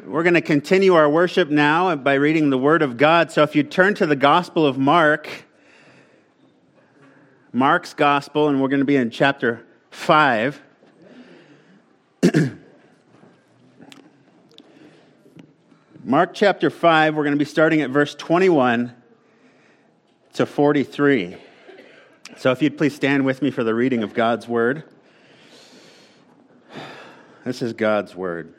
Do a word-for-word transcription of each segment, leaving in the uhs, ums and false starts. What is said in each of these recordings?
We're going to continue our worship now by reading the Word of God. So if you turn to the Gospel of Mark, Mark's Gospel, and we're going to be in chapter five. Mark chapter five, we're going to be starting at verse twenty-one to forty-three. So if you'd please stand with me for the reading of God's Word. This is God's Word.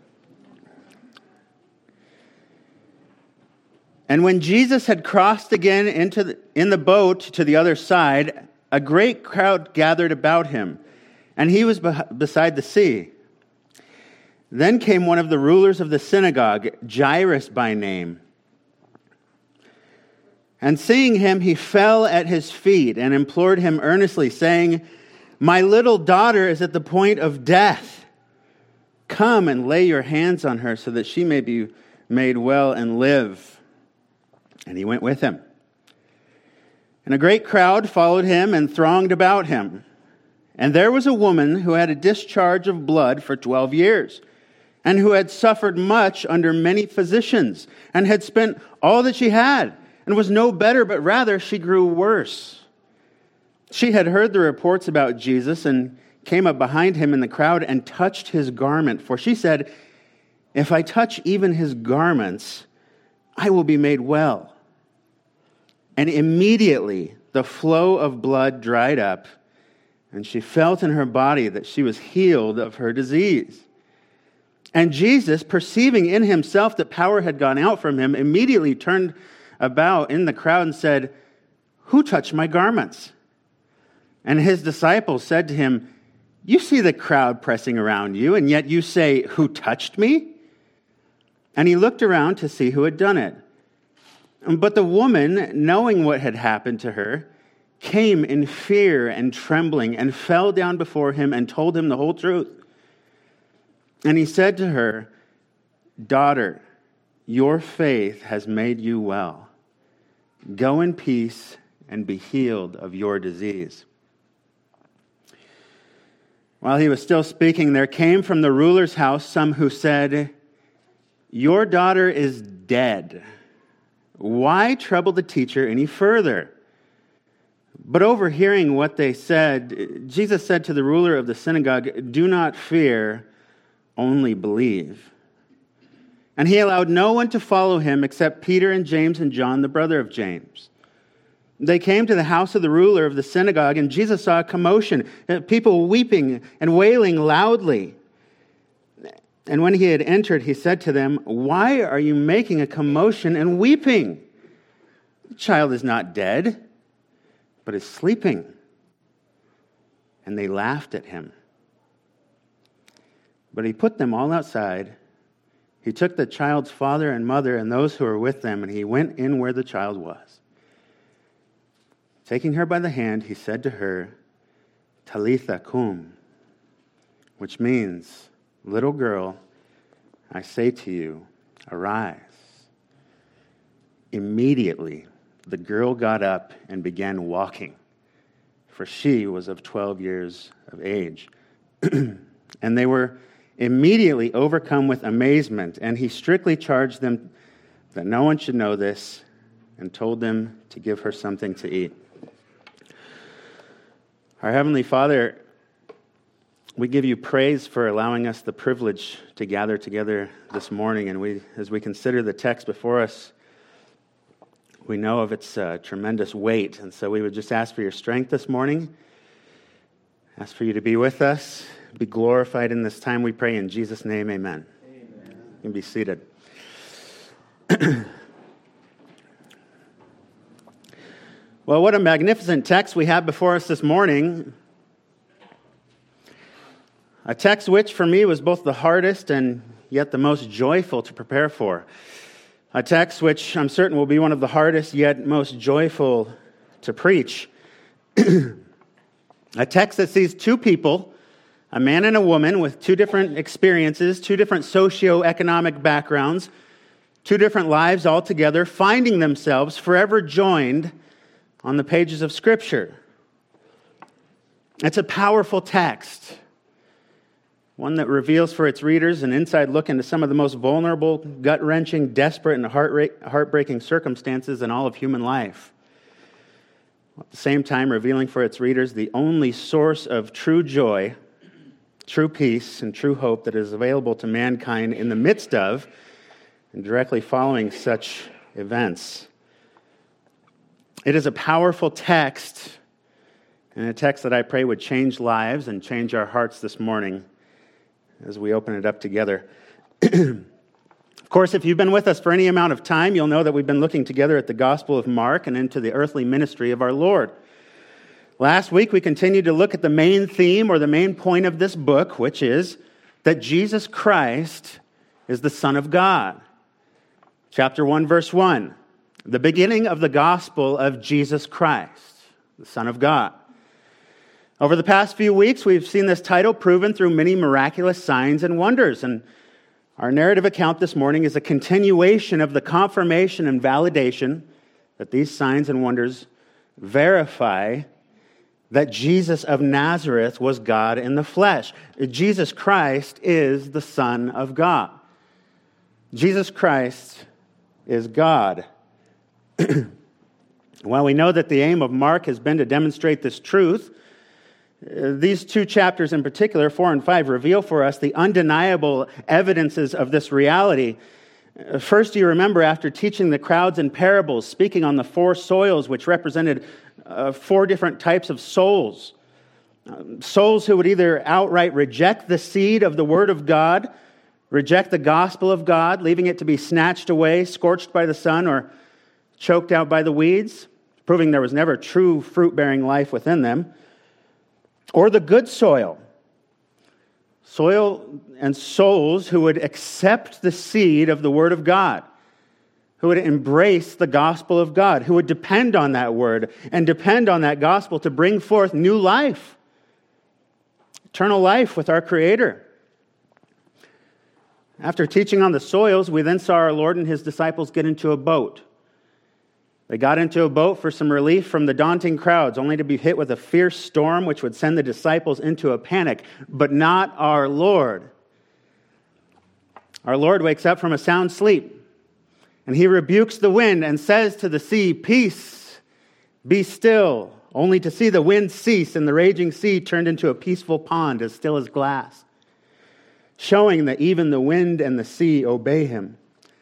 And when Jesus had crossed again into the, in the boat to the other side, a great crowd gathered about him, and he was be- beside the sea. Then came one of the rulers of the synagogue, Jairus by name. And seeing him, he fell at his feet and implored him earnestly, saying, "My little daughter is at the point of death. Come and lay your hands on her so that she may be made well and live." And he went with him. And a great crowd followed him and thronged about him. And there was a woman who had a discharge of blood for twelve years, and who had suffered much under many physicians, and had spent all that she had, and was no better, but rather she grew worse. She had heard the reports about Jesus, and came up behind him in the crowd, and touched his garment. For she said, "If I touch even his garments, I will be made well." And immediately the flow of blood dried up, and she felt in her body that she was healed of her disease. And Jesus, perceiving in himself that power had gone out from him, immediately turned about in the crowd and said, "Who touched my garments?" And his disciples said to him, "You see the crowd pressing around you, and yet you say, 'Who touched me?'" And he looked around to see who had done it. But the woman, knowing what had happened to her, came in fear and trembling, and fell down before him and told him the whole truth. And he said to her, "Daughter, your faith has made you well. Go in peace and be healed of your disease." While he was still speaking, there came from the ruler's house some who said, "Your daughter is dead. Why trouble the teacher any further?" But overhearing what they said, Jesus said to the ruler of the synagogue, "Do not fear, only believe." And he allowed no one to follow him except Peter and James and John, the brother of James. They came to the house of the ruler of the synagogue, and Jesus saw a commotion, people weeping and wailing loudly. And when he had entered, he said to them, "Why are you making a commotion and weeping? The child is not dead, but is sleeping." And they laughed at him. But he put them all outside. He took the child's father and mother and those who were with them, and he went in where the child was. Taking her by the hand, he said to her, "Talitha cum," which means, "Little girl, I say to you, arise." Immediately, the girl got up and began walking, for she was of twelve years of age. And they were immediately overcome with amazement, and he strictly charged them that no one should know this, and told them to give her something to eat. Our Heavenly Father, we give you praise for allowing us the privilege to gather together this morning, and we, as we consider the text before us, we know of its uh, tremendous weight, and so we would just ask for your strength this morning, ask for you to be with us, be glorified in this time, we pray in Jesus' name, amen. Amen. You can be seated. Well, what a magnificent text we have before us this morning. A text which, for me, was both the hardest and yet the most joyful to prepare for. A text which I'm certain will be one of the hardest yet most joyful to preach. A text that sees two people, a man and a woman with two different experiences, two different socioeconomic backgrounds, two different lives altogether, finding themselves forever joined on the pages of Scripture. It's a powerful text. one that reveals for its readers an inside look into some of the most vulnerable, gut-wrenching, desperate, and heart- heartbreaking circumstances in all of human life. At the same time, revealing for its readers the only source of true joy, true peace, and true hope that is available to mankind in the midst of and directly following such events. It is a powerful text, and a text that I pray would change lives and change our hearts this morning as we open it up together. Of course, if you've been with us for any amount of time, you'll know that we've been looking together at the Gospel of Mark and into the earthly ministry of our Lord. Last week, we continued to look at the main theme or the main point of this book, which is that Jesus Christ is the Son of God. Chapter one, verse one, the beginning of the gospel of Jesus Christ, the Son of God. Over the past few weeks, we've seen this title proven through many miraculous signs and wonders, and our narrative account this morning is a continuation of the confirmation and validation that these signs and wonders verify that Jesus of Nazareth was God in the flesh. Jesus Christ is the Son of God. Jesus Christ is God. While we know that the aim of Mark has been to demonstrate this truth, these two chapters in particular, four and five, reveal for us the undeniable evidences of this reality. First, you remember after teaching the crowds in parables, speaking on the four soils, which represented uh, four different types of souls. Um, souls who would either outright reject the seed of the Word of God, reject the gospel of God, leaving it to be snatched away, scorched by the sun, or choked out by the weeds, proving there was never true fruit-bearing life within them. Or the good soil, soil and souls who would accept the seed of the Word of God, who would embrace the gospel of God, who would depend on that Word and depend on that gospel to bring forth new life, eternal life with our Creator. After teaching on the soils, we then saw our Lord and His disciples get into a boat. They got into a boat for some relief from the daunting crowds, only to be hit with a fierce storm which would send the disciples into a panic, but not our Lord. Our Lord wakes up from a sound sleep, and He rebukes the wind and says to the sea, "Peace, be still," only to see the wind cease and the raging sea turned into a peaceful pond as still as glass, showing that even the wind and the sea obey Him.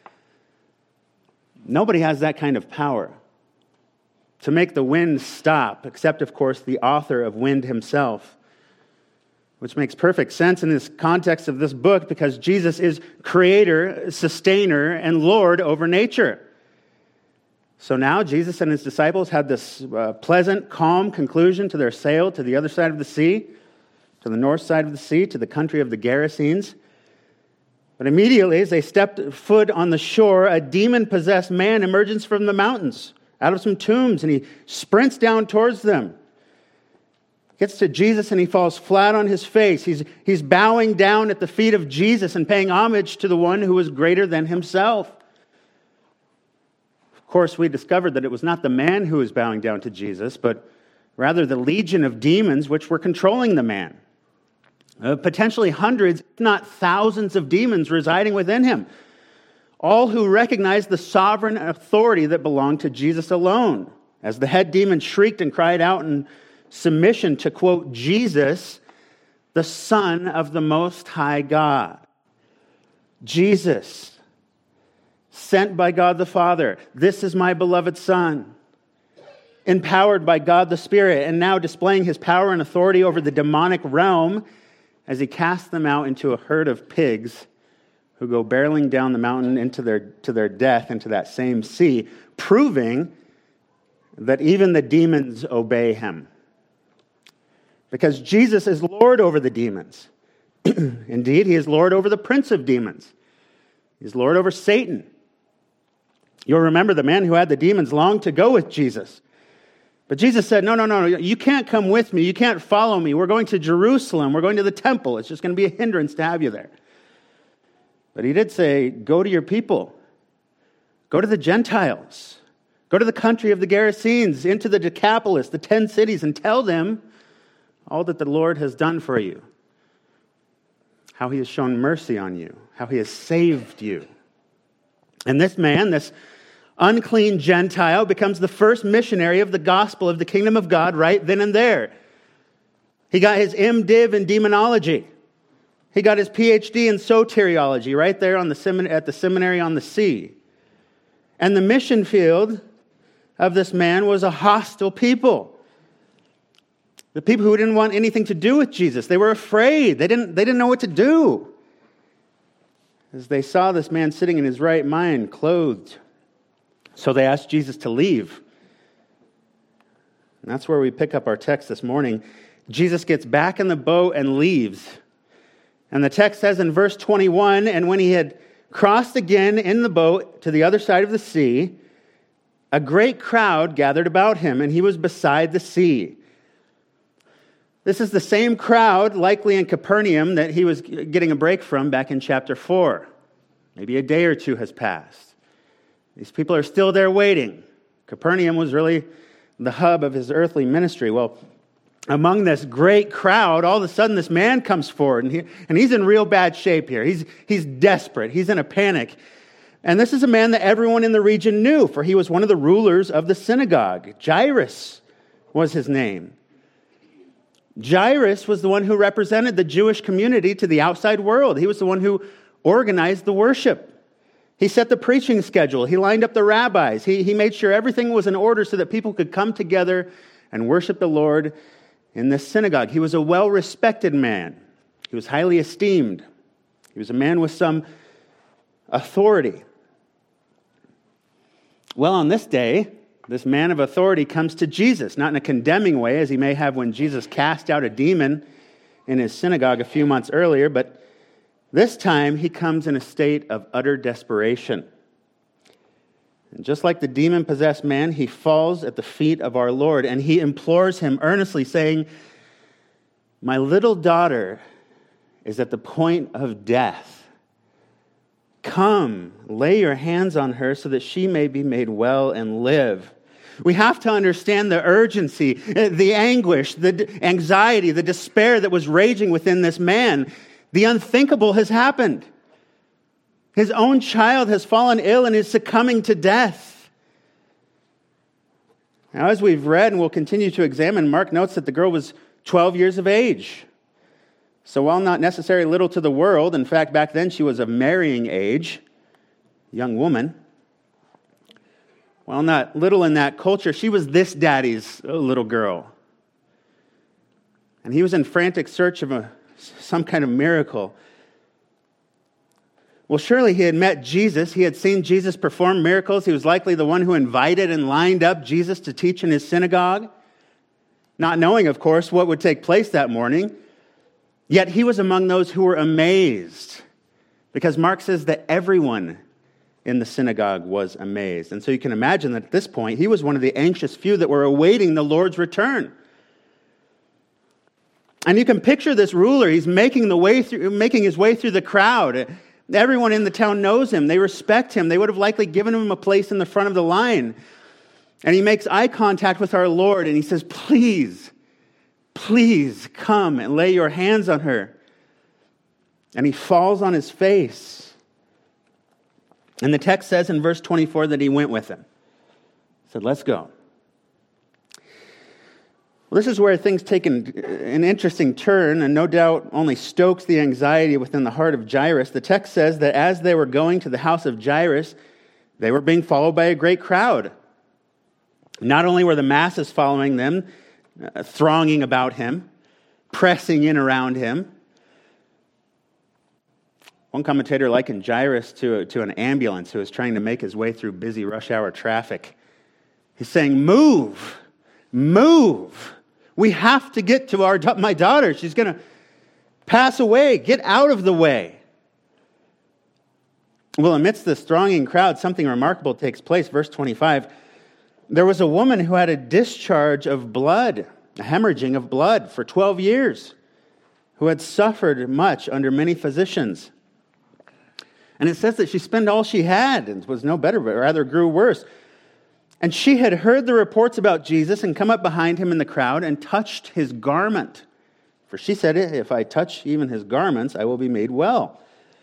Nobody has that kind of power to make the wind stop, except, of course, the author of wind himself, which makes perfect sense in this context of this book because Jesus is creator, sustainer, and Lord over nature. So now Jesus and his disciples had this uh, pleasant, calm conclusion to their sail to the other side of the sea, to the north side of the sea, to the country of the Gerasenes. But immediately, as they stepped foot on the shore, a demon-possessed man emerges from the mountains, out of some tombs, and he sprints down towards them. Gets to Jesus, and he falls flat on his face. He's, he's bowing down at the feet of Jesus and paying homage to the one who is greater than himself. Of course, we discovered that it was not the man who was bowing down to Jesus, but rather the legion of demons which were controlling the man. Uh, potentially hundreds, if not thousands of demons residing within him, all who recognized the sovereign authority that belonged to Jesus alone. As the head demon shrieked and cried out in submission to, quote, Jesus, the Son of the Most High God. Jesus, sent by God the Father, this is my beloved Son. Empowered by God the Spirit, and now displaying His power and authority over the demonic realm, as He casts them out into a herd of pigs who go barreling down the mountain into their, to their death into that same sea, proving that even the demons obey Him. Because Jesus is Lord over the demons. Indeed, He is Lord over the prince of demons. He's Lord over Satan. You'll remember the man who had the demons longed to go with Jesus. But Jesus said, no, no, no, you can't come with me. You can't follow me. We're going to Jerusalem. We're going to the temple. It's just going to be a hindrance to have you there. But He did say, go to your people. Go to the Gentiles. Go to the country of the Gerasenes, into the Decapolis, the ten cities, and tell them all that the Lord has done for you. how he has shown mercy on you, how he has saved you. And this man, this unclean Gentile, becomes the first missionary of the gospel of the kingdom of God right then and there. He got his MDiv in demonology. He got his P H D in soteriology right there on the semin- at the seminary on the sea. And the mission field of this man was a hostile people. The people who didn't want anything to do with Jesus. They were afraid. They didn't, they didn't know what to do. As they saw this man sitting in his right mind, clothed. So they asked Jesus to leave. And that's where we pick up our text this morning. Jesus gets back in the boat and leaves. And the text says in verse twenty-one, and when he had crossed again in the boat to the other side of the sea, a great crowd gathered about him, and he was beside the sea. This is the same crowd, likely in Capernaum, that he was getting a break from back in chapter four. Maybe a day or two has passed. These people are still there waiting. Capernaum was really the hub of his earthly ministry. Well, among this great crowd, all of a sudden this man comes forward, and, he, and he's in real bad shape here. He's, he's desperate. He's in a panic. And this is a man that everyone in the region knew, for he was one of the rulers of the synagogue. Jairus was his name. Jairus was the one who represented the Jewish community to the outside world. He was the one who organized the worship. He set the preaching schedule. He lined up the rabbis. He, he made sure everything was in order so that people could come together and worship the Lord in this synagogue. He was a well-respected man. He was highly esteemed. He was a man with some authority. Well, on this day, this man of authority comes to Jesus, not in a condemning way, as he may have when Jesus cast out a demon in his synagogue a few months earlier, but this time he comes in a state of utter desperation. And just like the demon-possessed man, he falls at the feet of our Lord, and he implores him earnestly, saying, "My little daughter is at the point of death. Come, lay your hands on her so that she may be made well and live." We have to understand the urgency, the anguish, the anxiety, the despair that was raging within this man. The unthinkable has happened. His own child has fallen ill and is succumbing to death. Now, as we've read and we'll continue to examine, Mark notes that the girl was twelve years of age. So while not necessarily little to the world, in fact, back then she was of marrying age, young woman. While not little in that culture, she was this daddy's little girl. And he was in frantic search of a, some kind of miracle. Well, surely he had met Jesus. He had seen Jesus perform miracles. He was likely the one who invited and lined up Jesus to teach in his synagogue, not knowing, of course, what would take place that morning. Yet he was among those who were amazed, because Mark says that everyone in the synagogue was amazed. And so you can imagine that at this point, he was one of the anxious few that were awaiting the Lord's return. And you can picture this ruler. He's making the way through, making his way through the crowd. Everyone in the town knows him. They respect him. They would have likely given him a place in the front of the line. And he makes eye contact with our Lord, and he says, "Please, please come and lay your hands on her." And he falls on his face. And the text says in verse twenty-four that he went with him. He said, "Let's go." Well, this is where things take an, an interesting turn, and no doubt only stokes the anxiety within the heart of Jairus. The text says that as they were going to the house of Jairus, they were being followed by a great crowd. Not only were the masses following them, uh, thronging about him, pressing in around him. One commentator likened Jairus to, to an ambulance who is trying to make his way through busy rush hour traffic. He's saying, "Move, move. We have to get to our my daughter. She's going to pass away. Get out of the way." Well, amidst this thronging crowd, something remarkable takes place. Verse twenty-five, there was a woman who had a discharge of blood, a hemorrhaging of blood for twelve years, who had suffered much under many physicians. And it says that she spent all she had and was no better, but rather grew worse. And she had heard the reports about Jesus and come up behind him in the crowd and touched his garment, For she said, if I touch even his garments, I will be made well.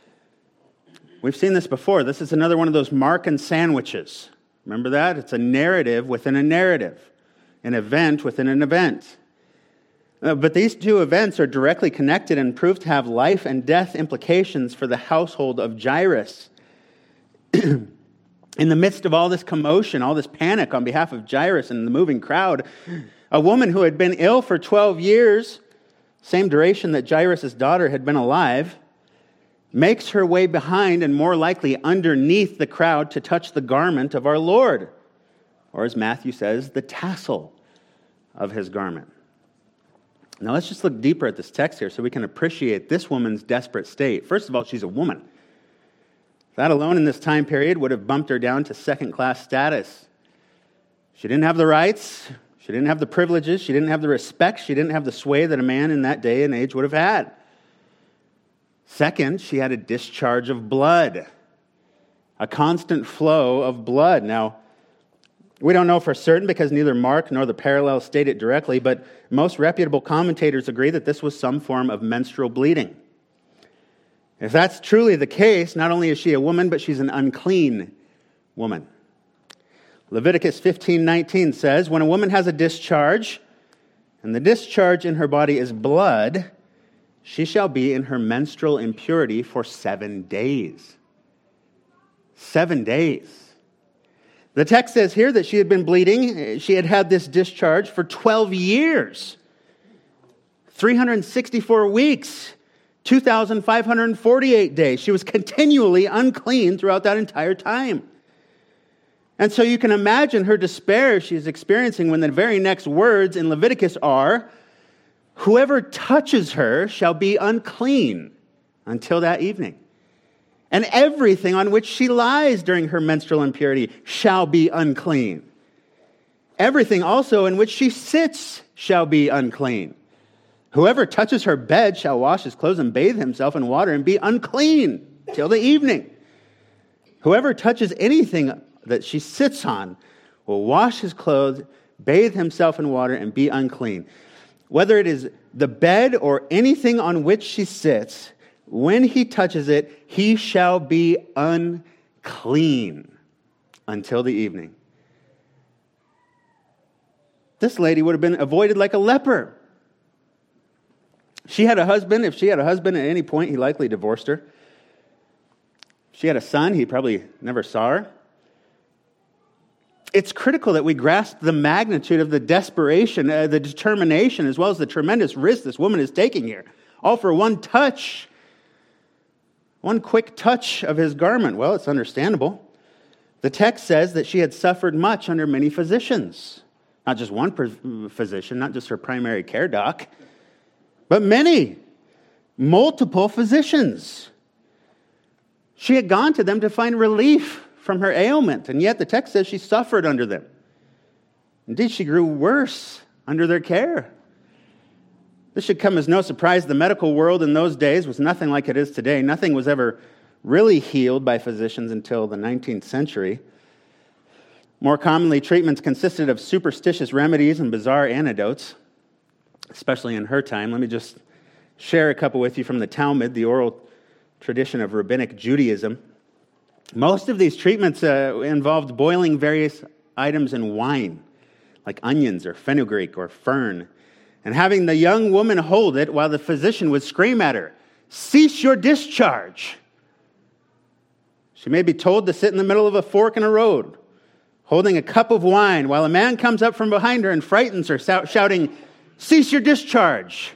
We've seen this before. This is another one of those Markan sandwiches. Remember that? It's a narrative within a narrative, an event within an event. Uh, but these two events are directly connected and prove to have life and death implications for the household of Jairus. In the midst of all this commotion, all this panic on behalf of Jairus and the moving crowd, a woman who had been ill for twelve years, same duration that Jairus' daughter had been alive, makes her way behind and more likely underneath the crowd to touch the garment of our Lord, or as Matthew says, the tassel of his garment. Now let's just look deeper at this text here so we can appreciate this woman's desperate state. First of all, she's a woman. That alone in this time period would have bumped her down to second-class status. She didn't have the rights, she didn't have the privileges, she didn't have the respect, she didn't have the sway that a man in that day and age would have had. Second, she had a discharge of blood, a constant flow of blood. Now, we don't know for certain because neither Mark nor the parallels state it directly, but most reputable commentators agree that this was some form of menstrual bleeding. If that's truly the case, not only is she a woman, but she's an unclean woman. Leviticus fifteen nineteen says, when a woman has a discharge, and the discharge in her body is blood, she shall be in her menstrual impurity for seven days. Seven days. The text says here that she had been bleeding. She had had this discharge for twelve years. three hundred sixty-four weeks. two thousand five hundred forty-eight days. She was continually unclean throughout that entire time. And so you can imagine her despair she's experiencing when the very next words in Leviticus are, whoever touches her shall be unclean until that evening. And everything on which she lies during her menstrual impurity shall be unclean. Everything also in which she sits shall be unclean. Whoever touches her bed shall wash his clothes and bathe himself in water and be unclean till the evening. Whoever touches anything that she sits on will wash his clothes, bathe himself in water, and be unclean. Whether it is the bed or anything on which she sits, when he touches it, he shall be unclean until the evening. This lady would have been avoided like a leper. She had a husband. If she had a husband at any point, he likely divorced her. If she had a son, he probably never saw her. It's critical that we grasp the magnitude of the desperation, uh, the determination, as well as the tremendous risk this woman is taking here. All for one touch, one quick touch of his garment. Well, it's understandable. The text says that she had suffered much under many physicians. Not just one physician, not just her primary care doc, but many, multiple physicians. She had gone to them to find relief from her ailment, and yet the text says she suffered under them. Indeed, she grew worse under their care. This should come as no surprise. The medical world in those days was nothing like it is today. Nothing was ever really healed by physicians until the nineteenth century. More commonly, treatments consisted of superstitious remedies and bizarre antidotes, especially in her time. Let me just share a couple with you from the Talmud, the oral tradition of rabbinic Judaism. Most of these treatments uh, involved boiling various items in wine, like onions or fenugreek or fern, and having the young woman hold it while the physician would scream at her, "Cease your discharge." She may be told to sit in the middle of a fork in a road, holding a cup of wine, while a man comes up from behind her and frightens her, shouting, "Cease your discharge."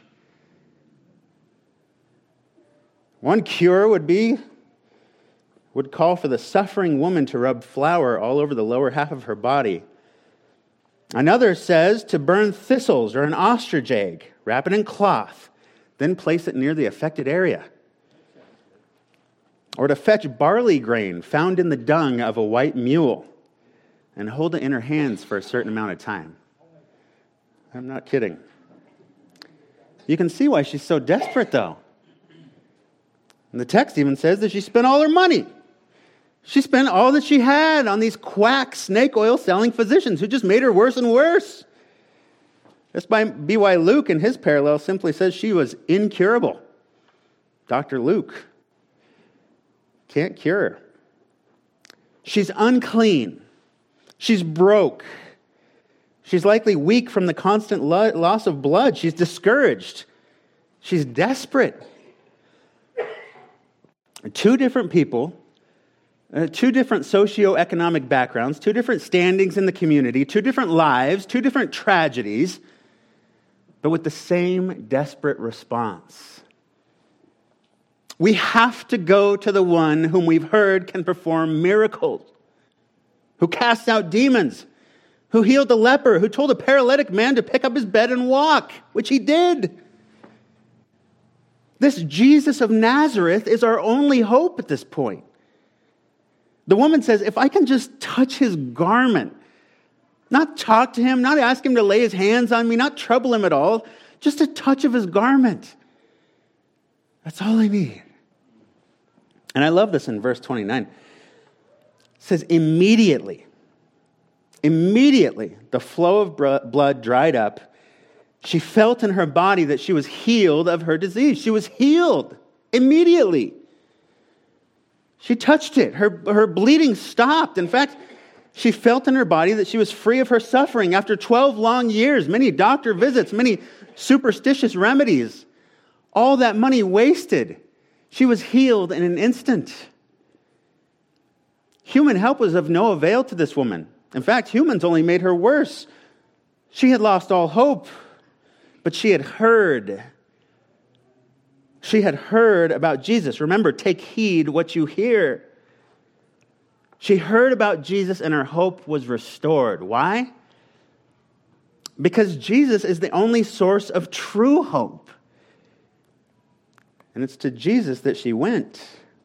One cure would be would call for the suffering woman to rub flour all over the lower half of her body. Another says to burn thistles or an ostrich egg, wrap it in cloth, then place it near the affected area. Or to fetch barley grain found in the dung of a white mule and hold it in her hands for a certain amount of time. I'm not kidding. You can see why she's so desperate, though. And the text even says that she spent all her money. She spent all that she had on these quack snake oil selling physicians who just made her worse and worse. This might be why Luke, in his parallel, simply says she was incurable. Doctor Luke can't cure her. She's unclean. She's broke. She's likely weak from the constant lo- loss of blood. She's discouraged. She's desperate. Two different people, uh, two different socioeconomic backgrounds, two different standings in the community, two different lives, two different tragedies, but with the same desperate response. We have to go to the one whom we've heard can perform miracles, who casts out demons, who healed the leper, who told a paralytic man to pick up his bed and walk, which he did. This Jesus of Nazareth is our only hope at this point. The woman says, if I can just touch his garment, not talk to him, not ask him to lay his hands on me, not trouble him at all, just a touch of his garment. That's all I need. And I love this in verse twenty-nine. It says, immediately, immediately, the flow of blood dried up. She felt in her body that she was healed of her disease. She was healed immediately. She touched it. Her, her bleeding stopped. In fact, she felt in her body that she was free of her suffering after twelve long years, many doctor visits, many superstitious remedies, all that money wasted. She was healed in an instant. Human help was of no avail to this woman. In fact, humans only made her worse. She had lost all hope, but she had heard. She had heard about Jesus. Remember, take heed what you hear. She heard about Jesus and her hope was restored. Why? Because Jesus is the only source of true hope. And it's to Jesus that she went.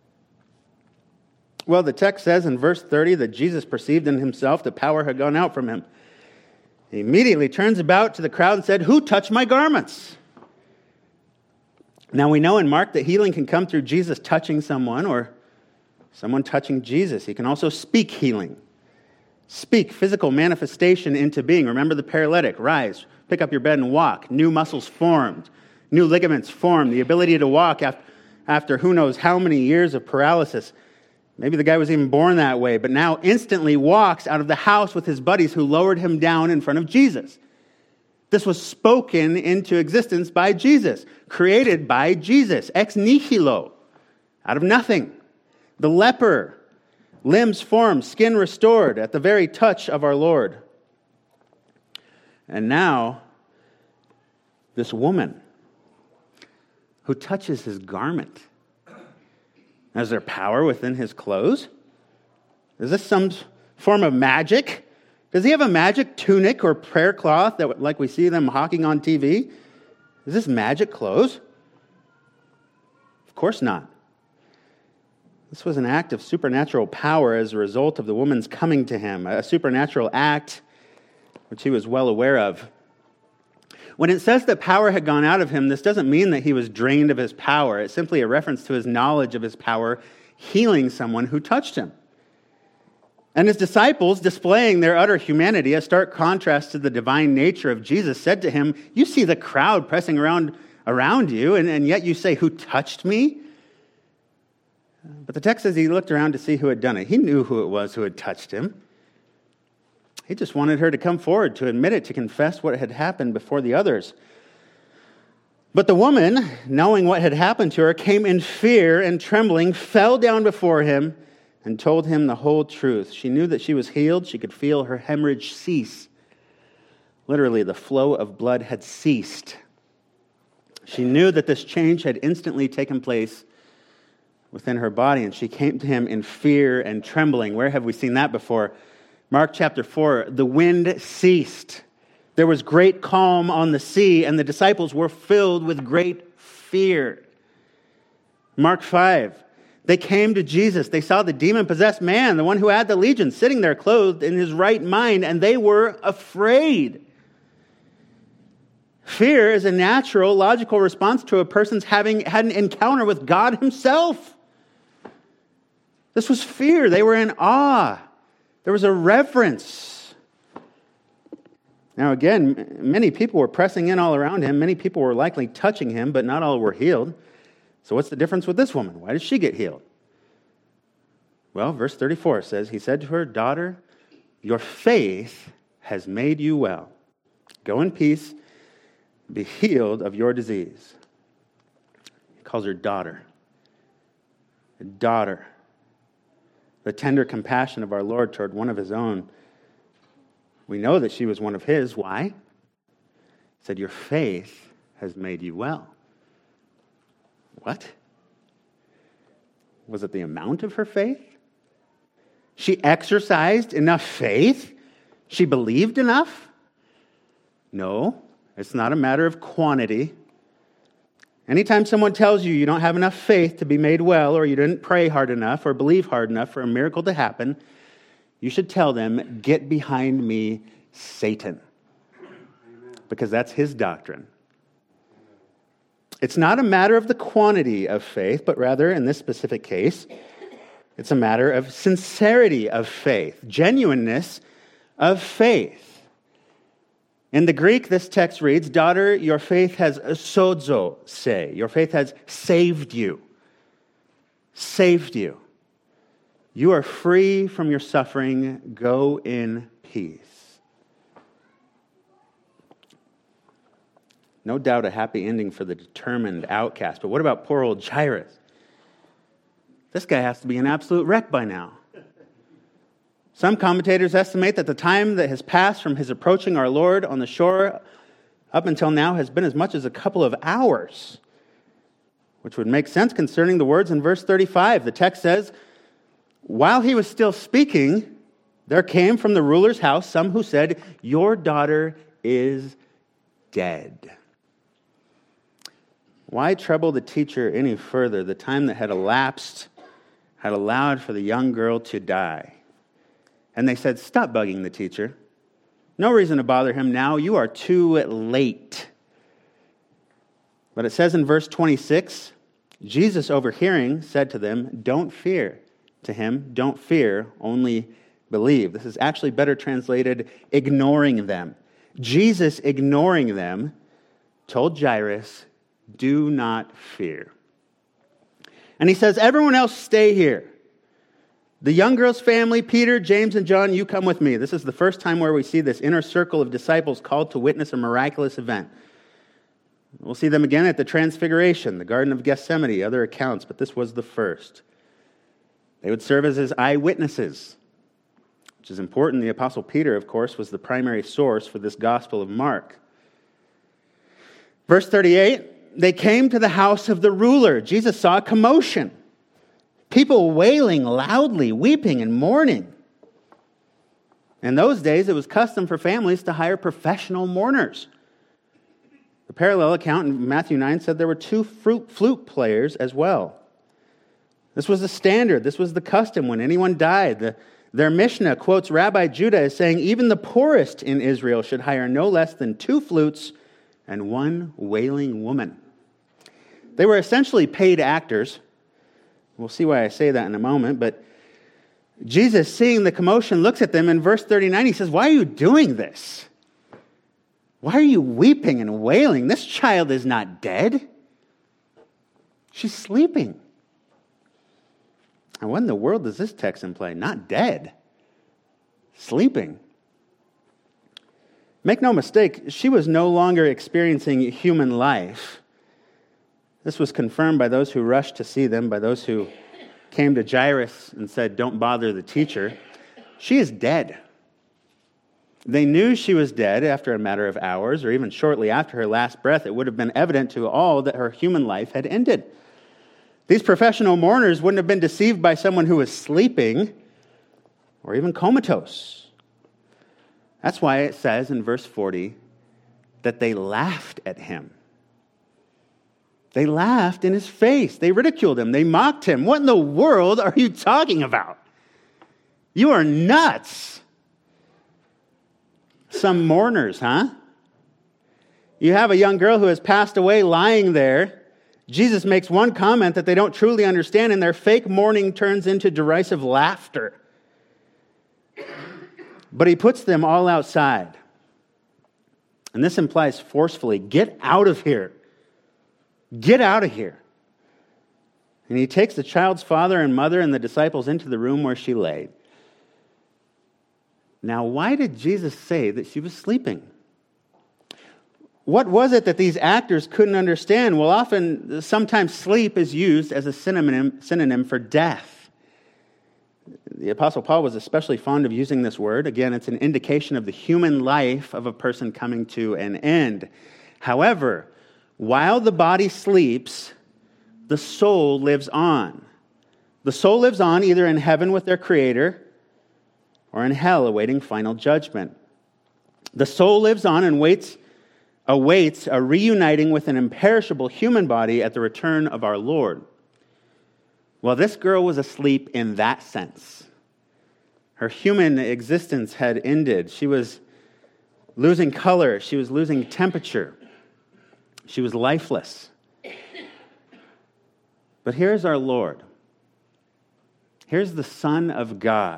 Well, the text says in verse thirty that Jesus perceived in himself that power had gone out from him. He immediately turns about to the crowd and said, "Who touched my garments?" Now we know in Mark that healing can come through Jesus touching someone or someone touching Jesus. He can also speak healing. Speak physical manifestation into being. Remember the paralytic. Rise, pick up your bed and walk. New muscles formed. New ligaments formed. The ability to walk after, after who knows how many years of paralysis. Maybe the guy was even born that way, but now instantly walks out of the house with his buddies who lowered him down in front of Jesus. This was spoken into existence by Jesus, created by Jesus, ex nihilo, out of nothing. The leper, limbs formed, skin restored at the very touch of our Lord. And now, this woman who touches his garment. Is there power within his clothes? Is this some form of magic? Does he have a magic tunic or prayer cloth that, like we see them hawking on T V? Is this magic clothes? Of course not. This was an act of supernatural power as a result of the woman's coming to him, a supernatural act which he was well aware of. When it says that power had gone out of him, this doesn't mean that he was drained of his power. It's simply a reference to his knowledge of his power healing someone who touched him. And his disciples, displaying their utter humanity, a stark contrast to the divine nature of Jesus, said to him, "You see the crowd pressing around around you, and, and yet you say, 'Who touched me?'" But the text says he looked around to see who had done it. He knew who it was who had touched him. He just wanted her to come forward, to admit it, to confess what had happened before the others. But the woman, knowing what had happened to her, came in fear and trembling, fell down before him, and told him the whole truth. She knew that she was healed. She could feel her hemorrhage cease. Literally, the flow of blood had ceased. She knew that this change had instantly taken place within her body, and she came to him in fear and trembling. Where have we seen that before? Mark chapter four, the wind ceased. There was great calm on the sea, and the disciples were filled with great fear. Mark five, they came to Jesus. They saw the demon-possessed man, the one who had the legion, sitting there clothed in his right mind, and they were afraid. Fear is a natural, logical response to a person's having had an encounter with God himself. This was fear. They were in awe. There was a reverence. Now again, many people were pressing in all around him. Many people were likely touching him, but not all were healed. So what's the difference with this woman? Why did she get healed? Well, verse thirty-four says, he said to her, "Daughter, your faith has made you well. Go in peace, be healed of your disease." He calls her daughter. A daughter. The tender compassion of our Lord toward one of his own. We know that she was one of his. Why? He said, "Your faith has made you well." What? Was it the amount of her faith? She exercised enough faith? She believed enough? No, it's not a matter of quantity. Anytime someone tells you you don't have enough faith to be made well, or you didn't pray hard enough or believe hard enough for a miracle to happen, you should tell them, "Get behind me, Satan." Because that's his doctrine. It's not a matter of the quantity of faith, but rather, in this specific case, it's a matter of sincerity of faith, genuineness of faith. In the Greek, this text reads, "Daughter, your faith has sozo se." Your faith has saved you. Saved you. You are free from your suffering. Go in peace. No doubt a happy ending for the determined outcast. But what about poor old Jairus? This guy has to be an absolute wreck by now. Some commentators estimate that the time that has passed from his approaching our Lord on the shore up until now has been as much as a couple of hours, which would make sense concerning the words in verse thirty-five. The text says, "While he was still speaking, there came from the ruler's house some who said, 'Your daughter is dead.'" Why trouble the teacher any further? The time that had elapsed had allowed for the young girl to die. And they said, "Stop bugging the teacher. No reason to bother him now. You are too late." But it says in verse twenty-six, Jesus, overhearing, said to them, "Don't fear." To him, "Don't fear, only believe." This is actually better translated, ignoring them. Jesus, ignoring them, told Jairus, "Do not fear." And he says, "Everyone else stay here. The young girl's family, Peter, James, and John, you come with me." This is the first time where we see this inner circle of disciples called to witness a miraculous event. We'll see them again at the Transfiguration, the Garden of Gethsemane, other accounts, but this was the first. They would serve as his eyewitnesses, which is important. The Apostle Peter, of course, was the primary source for this Gospel of Mark. Verse thirty-eight, they came to the house of the ruler. Jesus saw a commotion. People wailing loudly, weeping and mourning. In those days, it was custom for families to hire professional mourners. The parallel account in Matthew nine said there were two fruit, flute players as well. This was the standard. This was the custom when anyone died. The, their Mishnah quotes Rabbi Judah as saying, even the poorest in Israel should hire no less than two flutes and one wailing woman. They were essentially paid actors. We'll see why I say that in a moment, but Jesus, seeing the commotion, looks at them in verse thirty-nine. He says, "Why are you doing this? Why are you weeping and wailing? This child is not dead. She's sleeping." And what in the world does this text imply? Not dead. Sleeping. Make no mistake, she was no longer experiencing human life. This was confirmed by those who rushed to see them, by those who came to Jairus and said, "Don't bother the teacher." She is dead. They knew she was dead after a matter of hours, or even shortly after her last breath. It would have been evident to all that her human life had ended. These professional mourners wouldn't have been deceived by someone who was sleeping or even comatose. That's why it says in verse forty that they laughed at him. They laughed in his face. They ridiculed him. They mocked him. "What in the world are you talking about? You are nuts." Some mourners, huh? You have a young girl who has passed away lying there. Jesus makes one comment that they don't truly understand, and their fake mourning turns into derisive laughter. But he puts them all outside. And this implies forcefully, get out of here. Get out of here. And he takes the child's father and mother and the disciples into the room where she lay. Now, why did Jesus say that she was sleeping? What was it that these actors couldn't understand? Well, often, sometimes sleep is used as a synonym, synonym for death. The Apostle Paul was especially fond of using this word. Again, it's an indication of the human life of a person coming to an end. However, while the body sleeps, the soul lives on. The soul lives on either in heaven with their Creator or in hell awaiting final judgment. The soul lives on and waits, awaits a reuniting with an imperishable human body at the return of our Lord. Well, this girl was asleep in that sense. Her human existence had ended. She was losing color. She was losing temperature. She was lifeless. But here's our Lord. Here's the Son of God.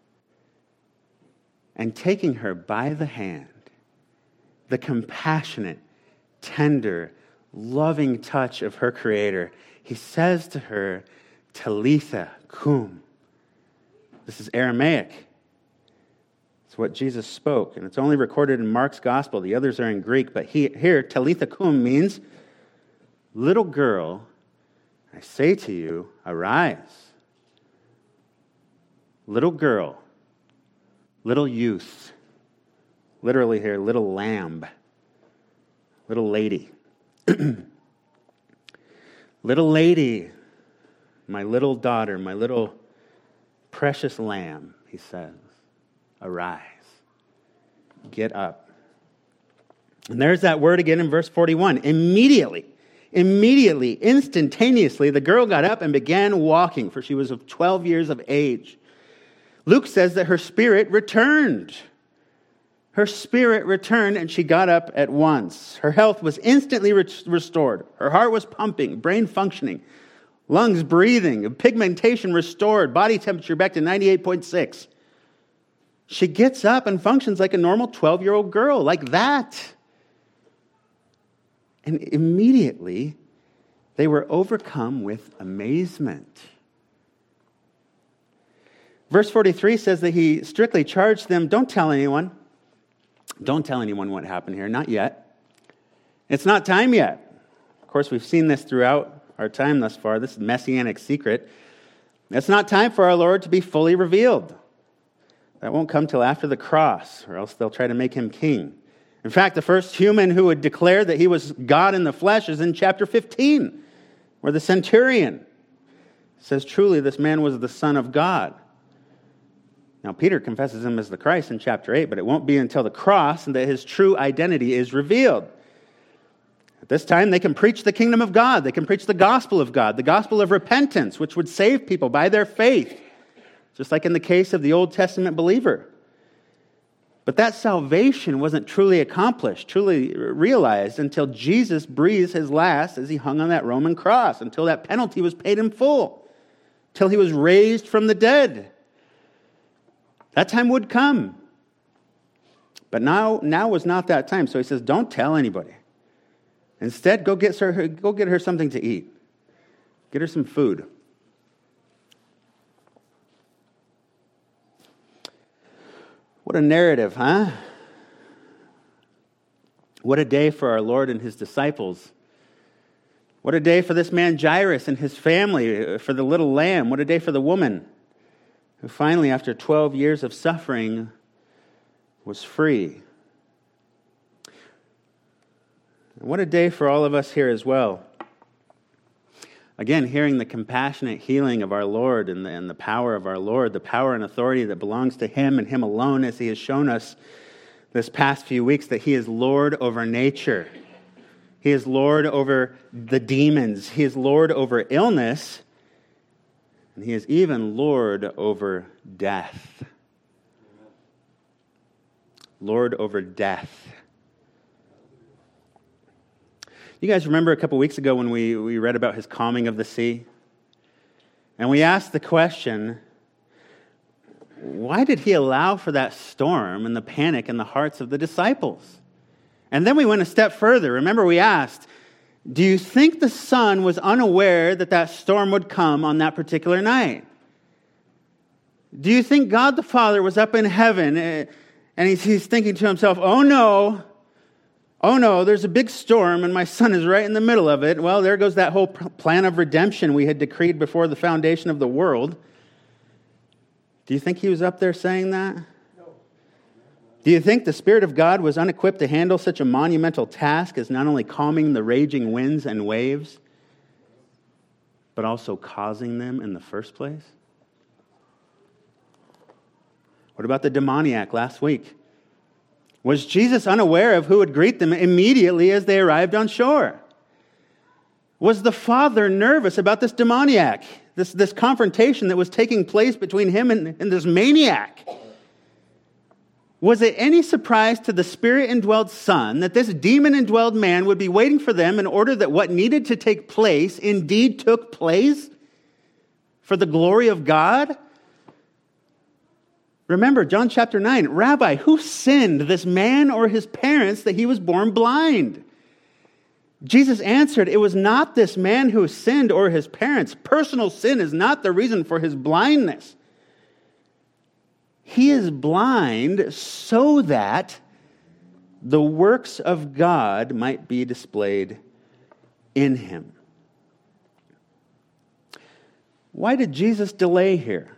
And taking her by the hand, the compassionate, tender, loving touch of her Creator, he says to her, Talitha cum. This is Aramaic. It's what Jesus spoke, and it's only recorded in Mark's gospel. The others are in Greek, but he, here, Talitha cum means, little girl, I say to you, arise. Little girl, little youth, literally here, little lamb, little lady. Little lady, my little daughter, my little precious lamb, he says, arise, get up. And there's that word again in verse forty-one. Immediately, immediately, instantaneously, the girl got up and began walking, for she was of twelve years of age. Luke says that her spirit returned. Her spirit returned and she got up at once. Her health was instantly re- restored. Her heart was pumping, brain functioning, lungs breathing, pigmentation restored, body temperature back to ninety-eight point six. She gets up and functions like a normal twelve-year-old girl, like that. And immediately, they were overcome with amazement. Verse forty-three says that he strictly charged them, don't tell anyone. Don't tell anyone what happened here, not yet. It's not time yet. Of course, we've seen this throughout our time thus far, this messianic secret. It's not time for our Lord to be fully revealed. That won't come till after the cross, or else they'll try to make him king. In fact, the first human who would declare that he was God in the flesh is in chapter fifteen, where the centurion says, truly, this man was the Son of God. Now, Peter confesses him as the Christ in chapter eight, but it won't be until the cross that his true identity is revealed. At this time, they can preach the kingdom of God. They can preach the gospel of God, the gospel of repentance, which would save people by their faith, just like in the case of the Old Testament believer. But that salvation wasn't truly accomplished, truly realized, until Jesus breathed his last as he hung on that Roman cross, until that penalty was paid in full, till he was raised from the dead. That time would come. But now, now was not that time. So he says, don't tell anybody. Instead, go get her, go get her something to eat. Get her some food. What a narrative, huh? What a day for our Lord and his disciples. What a day for this man Jairus and his family, for the little lamb. What a day for the woman who finally, after twelve years of suffering, was free. And what a day for all of us here as well. Again, hearing the compassionate healing of our Lord and the, and the power of our Lord, the power and authority that belongs to him and him alone, as he has shown us this past few weeks that he is Lord over nature. He is Lord over the demons. He is Lord over illness. And he is even Lord over death. Lord over death. You guys remember a couple weeks ago when we, we read about his calming of the sea? And we asked the question, why did he allow for that storm and the panic in the hearts of the disciples? And then we went a step further. Remember, we asked, do you think the son was unaware that that storm would come on that particular night? Do you think God the Father was up in heaven and he's, he's thinking to himself, oh no, oh no, there's a big storm and my son is right in the middle of it. Well, there goes that whole plan of redemption we had decreed before the foundation of the world. Do you think he was up there saying that? No. Do you think the Spirit of God was unequipped to handle such a monumental task as not only calming the raging winds and waves, but also causing them in the first place? What about the demoniac last week? Was Jesus unaware of who would greet them immediately as they arrived on shore? Was the Father nervous about this demoniac, this, this confrontation that was taking place between him and, and this maniac? Was it any surprise to the Spirit-indwelled Son that this demon-indwelled man would be waiting for them in order that what needed to take place indeed took place for the glory of God? Remember, John chapter nine, Rabbi, who sinned, this man or his parents, that he was born blind? Jesus answered, it was not this man who sinned or his parents. Personal sin is not the reason for his blindness. He is blind so that the works of God might be displayed in him. Why did Jesus delay here?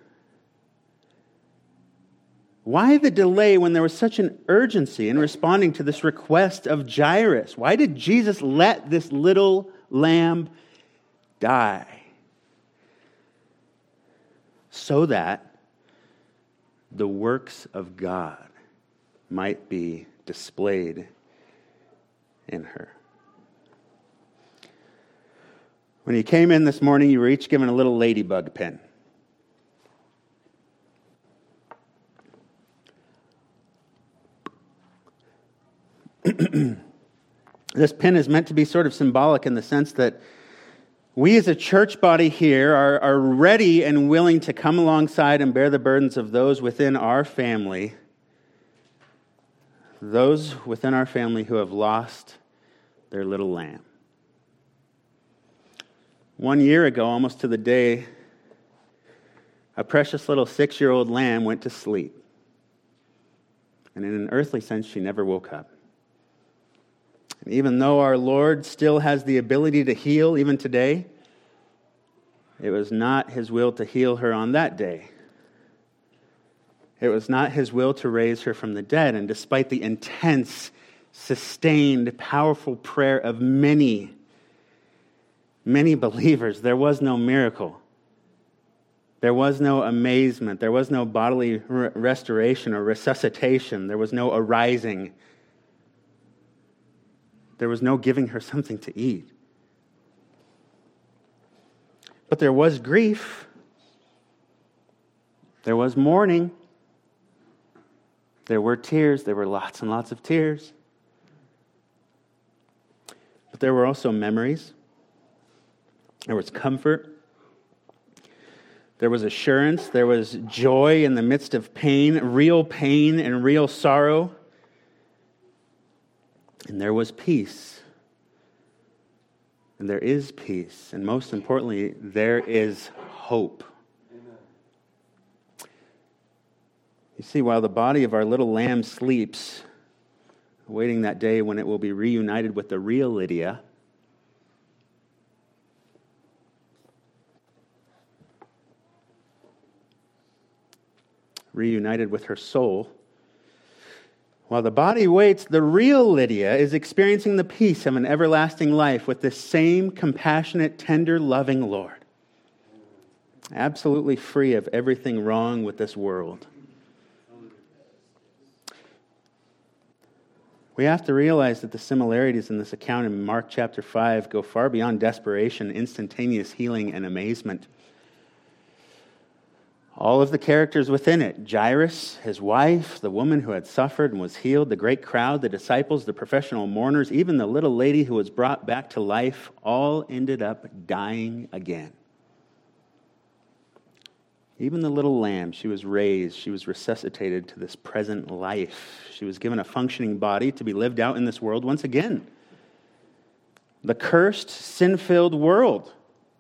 Why the delay when there was such an urgency in responding to this request of Jairus? Why did Jesus let this little lamb die? So that the works of God might be displayed in her. When you came in this morning, you were each given a little ladybug pen. This pen is meant to be sort of symbolic in the sense that we as a church body here are, are ready and willing to come alongside and bear the burdens of those within our family, those within our family who have lost their little lamb. One year ago, almost to the day, a precious little six-year-old lamb went to sleep. And in an earthly sense, she never woke up. And even though our Lord still has the ability to heal even today, it was not his will to heal her on that day. It was not his will to raise her from the dead. And despite the intense, sustained, powerful prayer of many, many believers, there was no miracle. There was no amazement. There was no bodily re- restoration or resuscitation. There was no arising. There was no giving her something to eat. But there was grief. There was mourning. There were tears. There were lots and lots of tears. But there were also memories. There was comfort. There was assurance. There was joy in the midst of pain, real pain and real sorrow. And there was peace. And there is peace. And most importantly, there is hope. Amen. You see, while the body of our little lamb sleeps, awaiting that day when it will be reunited with the real Lydia, reunited with her soul, while the body waits, the real Lydia is experiencing the peace of an everlasting life with this same compassionate, tender, loving Lord. Absolutely free of everything wrong with this world. We have to realize that the similarities in this account in Mark chapter five go far beyond desperation, instantaneous healing, and amazement. All of the characters within it, Jairus, his wife, the woman who had suffered and was healed, the great crowd, the disciples, the professional mourners, even the little lady who was brought back to life, all ended up dying again. Even the little lamb, she was raised, she was resuscitated to this present life. She was given a functioning body to be lived out in this world once again. The cursed, sin-filled world,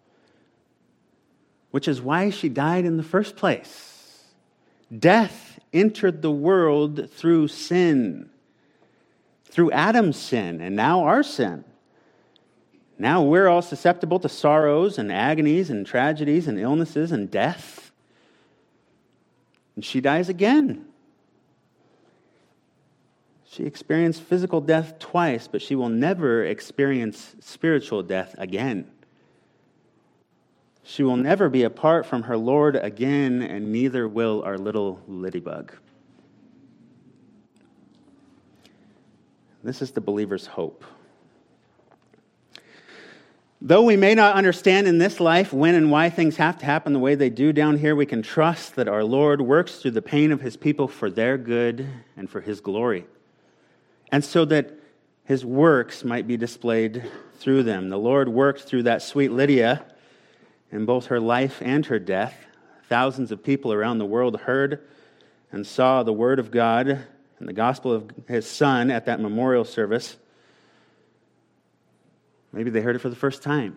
which is why she died in the first place. Death entered the world through sin, through Adam's sin, and now our sin. Now we're all susceptible to sorrows and agonies and tragedies and illnesses and death. And she dies again. She experienced physical death twice, but she will never experience spiritual death again. She will never be apart from her Lord again, and neither will our little ladybug. This is the believer's hope. Though we may not understand in this life when and why things have to happen the way they do down here, we can trust that our Lord works through the pain of his people for their good and for his glory, and so that his works might be displayed through them. The Lord worked through that sweet Lydia in both her life and her death. Thousands of people around the world heard and saw the word of God and the gospel of his Son at that memorial service. Maybe they heard it for the first time.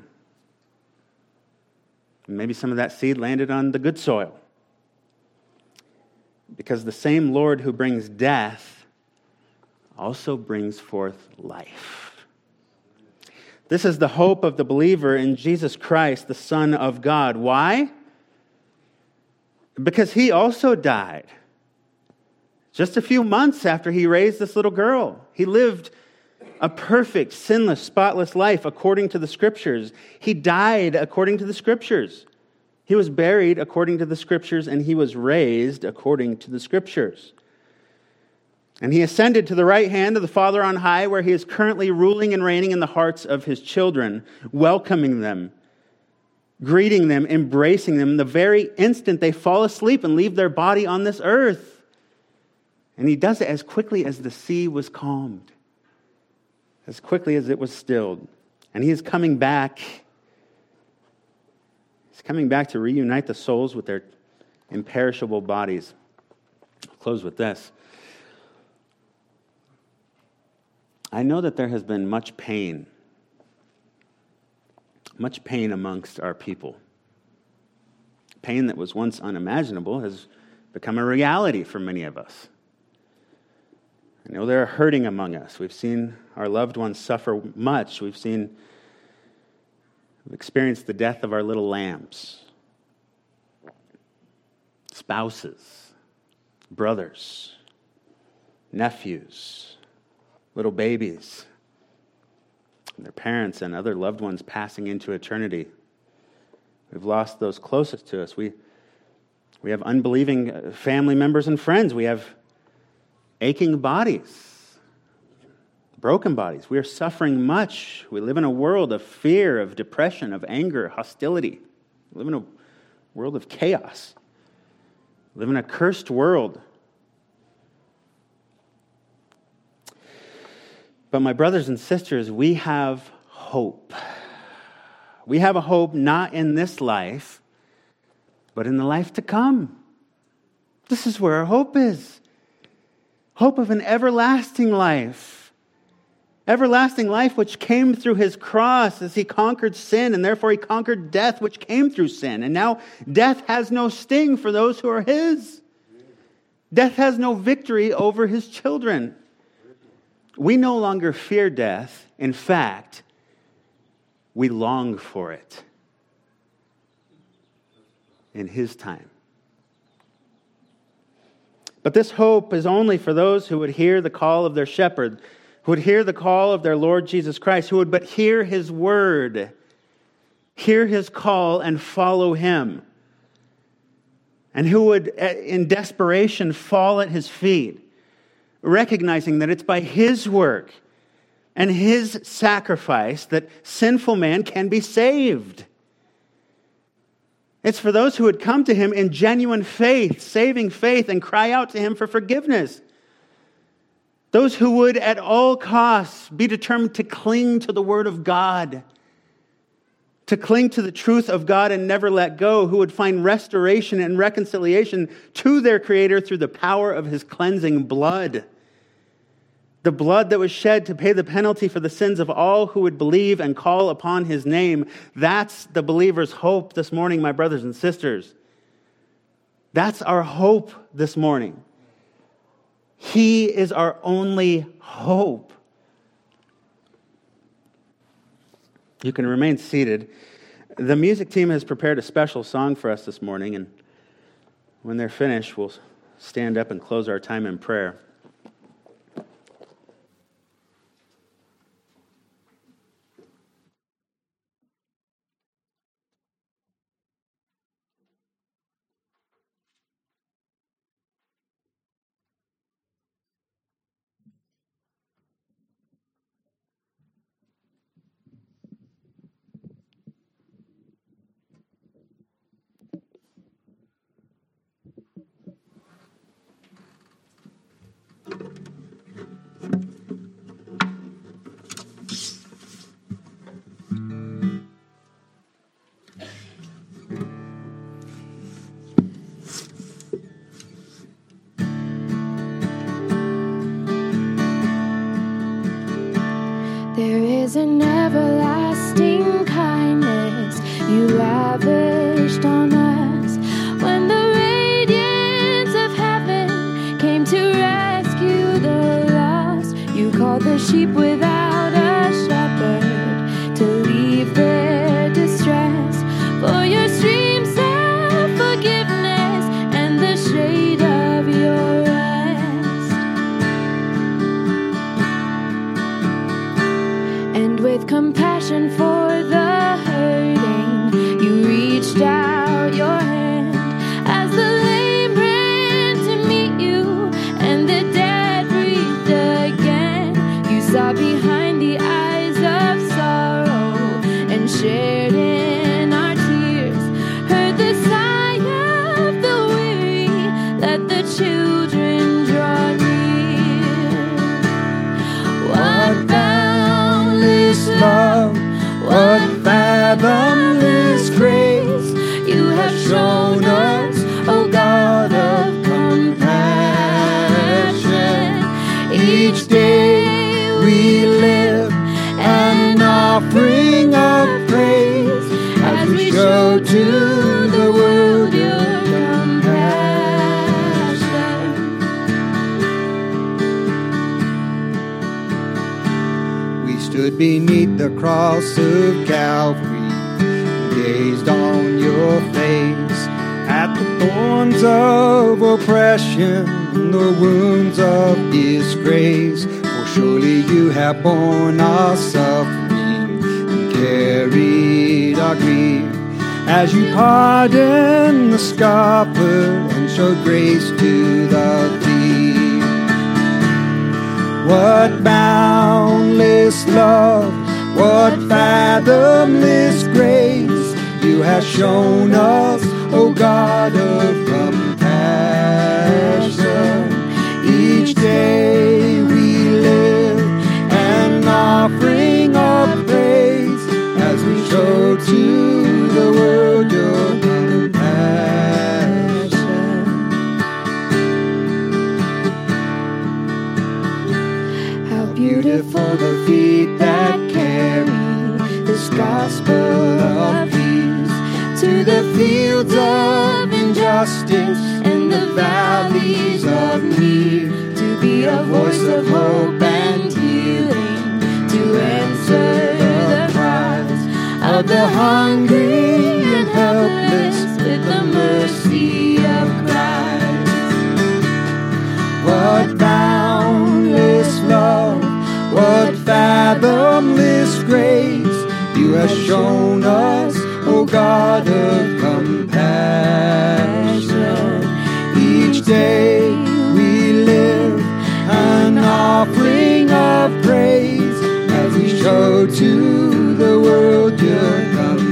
Maybe some of that seed landed on the good soil. Because the same Lord who brings death also brings forth life. This is the hope of the believer in Jesus Christ, the Son of God. Why? Because he also died. Just a few months after he raised this little girl, he lived a perfect, sinless, spotless life according to the Scriptures. He died according to the Scriptures. He was buried according to the Scriptures, and he was raised according to the Scriptures. And he ascended to the right hand of the Father on high, where he is currently ruling and reigning in the hearts of his children, welcoming them, greeting them, embracing them the very instant they fall asleep and leave their body on this earth. And he does it as quickly as the sea was calmed, as quickly as it was stilled. And he is coming back. He's coming back to reunite the souls with their imperishable bodies. I'll close with this. I know that there has been much pain, much pain amongst our people. Pain that was once unimaginable has become a reality for many of us. I know there are hurting among us. We've seen our loved ones suffer much. We've seen, we've experienced the death of our little lambs, spouses, brothers, nephews, little babies, and their parents and other loved ones passing into eternity. We've lost those closest to us. We, we have unbelieving family members and friends. We have aching bodies, broken bodies. We are suffering much. We live in a world of fear, of depression, of anger, hostility. We live in a world of chaos. We live in a cursed world. But my brothers and sisters, we have hope. We have a hope not in this life, but in the life to come. This is where our hope is. Hope of an everlasting life. Everlasting life which came through his cross as he conquered sin, and therefore he conquered death which came through sin. And now death has no sting for those who are his. Death has no victory over his children. We no longer fear death. In fact, we long for it in his time. But this hope is only for those who would hear the call of their shepherd, who would hear the call of their Lord Jesus Christ, who would but hear his word, hear his call and follow him, and who would, in desperation, fall at his feet, recognizing that it's by his work and his sacrifice that sinful man can be saved. It's for those who would come to him in genuine faith, saving faith, and cry out to him for forgiveness. Those who would at all costs be determined to cling to the word of God, to cling to the truth of God and never let go, who would find restoration and reconciliation to their Creator through the power of his cleansing blood. The blood that was shed to pay the penalty for the sins of all who would believe and call upon his name. That's the believer's hope this morning, my brothers and sisters. That's our hope this morning. He is our only hope. You can remain seated. The music team has prepared a special song for us this morning, and when they're finished, we'll stand up and close our time in prayer. There is an everlasting kindness you lavished on us when the radiance of heaven came to rescue the lost. You called the sheep without a shepherd to leave their distress for your streams of forgiveness and the shade of your with compassion for the hurting, you reached out your hand as the lame ran to meet you and the dead breathed again. You saw behind the eyes of sorrow and shared in our tears, heard the sigh of the weary, let the children draw near. What love, what fathomless grace you have shown us, O God of compassion. Each day we live an offering of praise as we show to the world your compassion. We stood beneath the cross of Calvary, gazed on your face, at the thorns of oppression, the wounds of disgrace. For surely you have borne our suffering and carried our grief, as you pardoned the scoffer and showed grace to the thief. What boundless love, what fathomless grace you have shown us, O God of compassion. Each day we live an offering of praise as we show to the world your compassion. How beautiful the feet that carry this gospel of peace to the fields of injustice and the valleys of need, to be a voice of hope and healing, to answer the cries of the hungry and helpless with the mercy of Christ. What boundless love, what fathomless grace you have shown us, O God of compassion. Each day we live an offering of praise as we show to the world your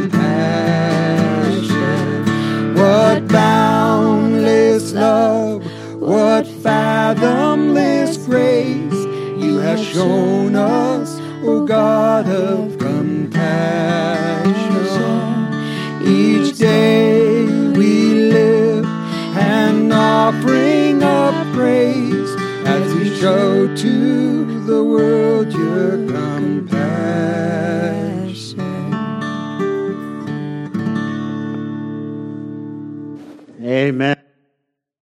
compassion. What boundless love, what fathomless grace you have shown us, O God of compassion. offering up praise as we show to the world your compassion. Amen.